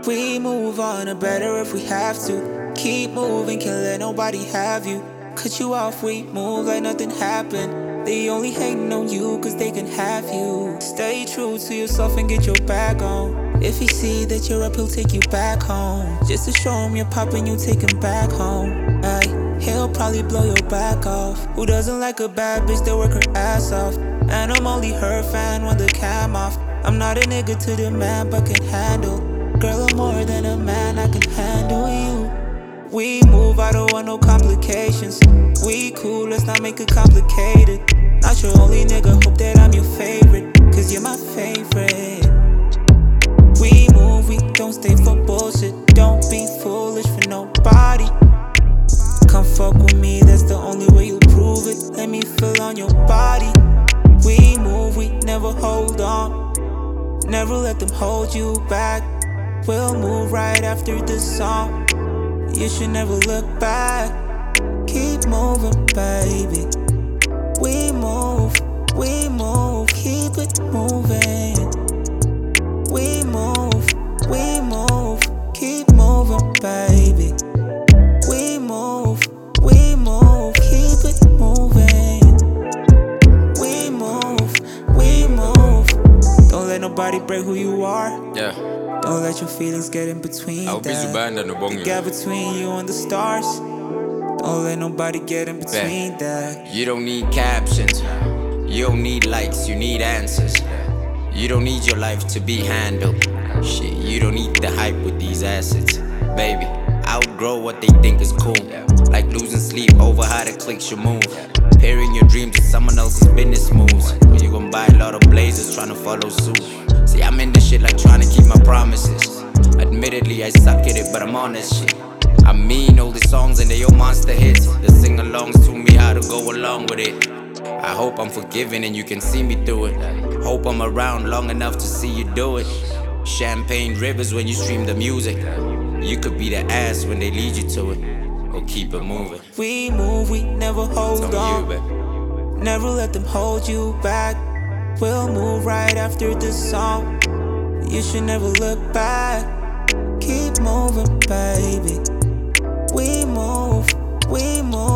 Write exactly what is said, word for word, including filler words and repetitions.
We move on, or better if we have to. Keep moving, can't let nobody have you. Cut you off, we move like nothing happened. They only hating on you cause they can have you. Stay true to yourself and get your back on. If he see that you're up, he'll take you back home. Just to show him you're popping, you take him back home. Ay, he'll probably blow your back off. Who doesn't like a bad bitch that work her ass off? And I'm only her fan when the cam off. I'm not a nigga to the man but can handle. Girl, I'm more than a man, I can handle you. We move, I don't want no complications. We cool, let's not make it complicated. Not your only nigga, hope that I'm your favorite, cause you're my favorite. We move, we don't stay for bullshit. Don't be foolish for nobody. Come fuck with me, that's the only way you'll prove it. Let me feel on your body. We move, we never hold on. Never let them hold you back. We'll move right after this song. You should never look back. Keep moving, baby. We move, we move, keep it moving. We move, we move, keep moving, baby. We move, we move, keep it moving. We move, we move. Don't let nobody break who you are. Yeah. Don't let your feelings get in between I'll that. The gap between you and the stars. Don't let nobody get in between Bet. that. You don't need captions. You don't need likes, you need answers. You don't need your life to be handled. Shit, you don't need the hype with these assets. Baby, outgrow what they think is cool. Like losing sleep over how the clicks you move. Pairing your dreams with someone else's business moves. When you gon' buy a lot of blazers trying to follow suit. See, I'm in this shit like trying to keep my promises. Admittedly, I suck at it, but I'm on this shit. I mean all the songs and they all monster hits. The sing-alongs to me how to go along with it. I hope I'm forgiven and you can see me through it. Hope I'm around long enough to see you do it. Champagne rivers when you stream the music. You could be the ass when they lead you to it. Or keep it moving. We move, we never hold on. You, never let them hold you back. We'll move right after this song. You should never look back. Keep moving, baby. We move, we move.